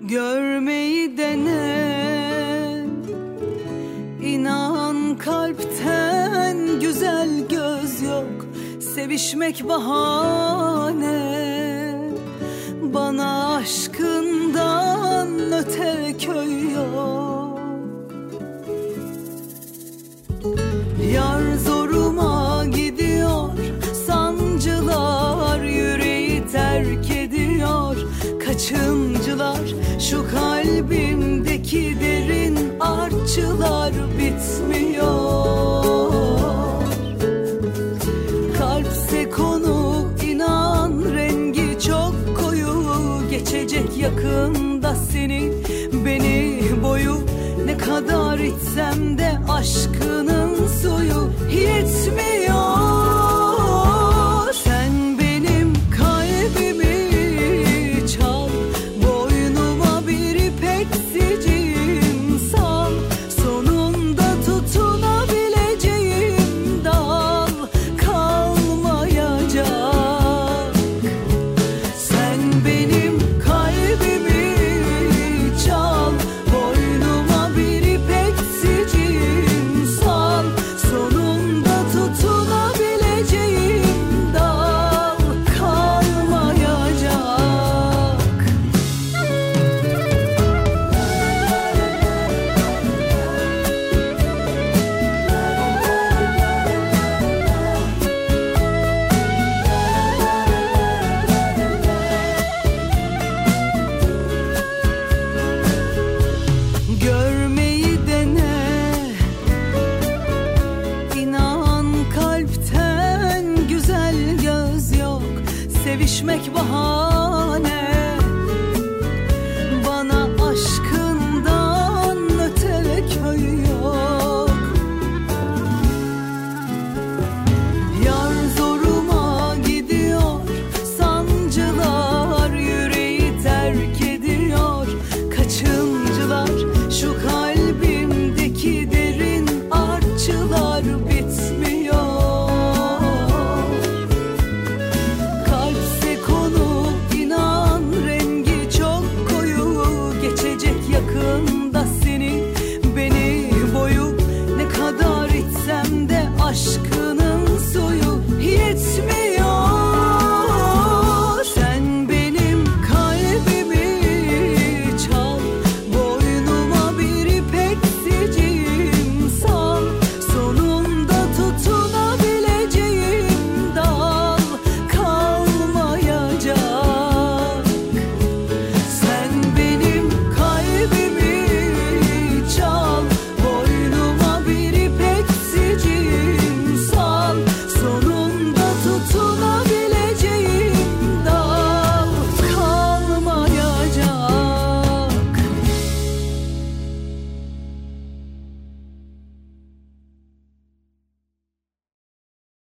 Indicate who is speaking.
Speaker 1: görmeyi dene. İnan kalpten güzel göz yok, sevişmek bahane. Bana aşkından öte köy yok. Yar zoruma gidiyor, sancılar yüreği terk ediyor. Kaçıncılar şu kalbimdeki derin artçılar bitmiyor. Kalpse konu inan rengi çok koyu, geçecek yakında seni beni boyu. Ne kadar içsem de aşkının suyu yetmiyor.